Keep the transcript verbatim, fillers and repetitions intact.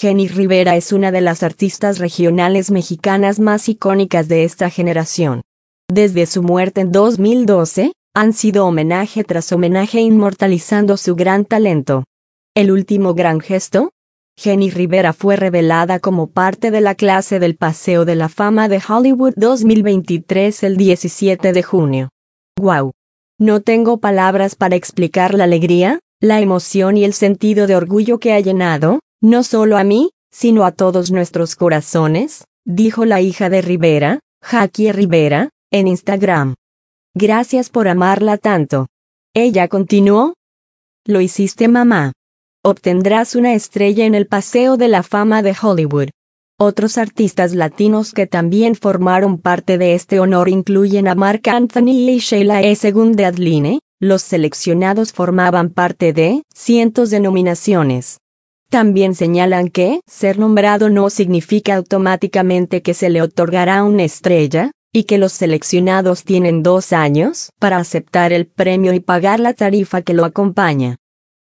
Jenny Rivera es una de las artistas regionales mexicanas más icónicas de esta generación. Desde su muerte en dos mil doce, han sido homenaje tras homenaje inmortalizando su gran talento. ¿El último gran gesto? Jenny Rivera fue revelada como parte de la clase del Paseo de la Fama de Hollywood dos mil veintitrés el diecisiete de junio. ¡Guau! No tengo palabras para explicar la alegría, la emoción y el sentido de orgullo que ha llenado, no solo a mí, sino a todos nuestros corazones, dijo la hija de Rivera, Jackie Rivera, en Instagram. Gracias por amarla tanto. Ella continuó. Lo hiciste, mamá. Obtendrás una estrella en el Paseo de la Fama de Hollywood. Otros artistas latinos que también formaron parte de este honor incluyen a Marc Anthony y Sheila E. Según Deadline, los seleccionados formaban parte de cientos de nominaciones. También señalan que ser nombrado no significa automáticamente que se le otorgará una estrella, y que los seleccionados tienen dos años para aceptar el premio y pagar la tarifa que lo acompaña.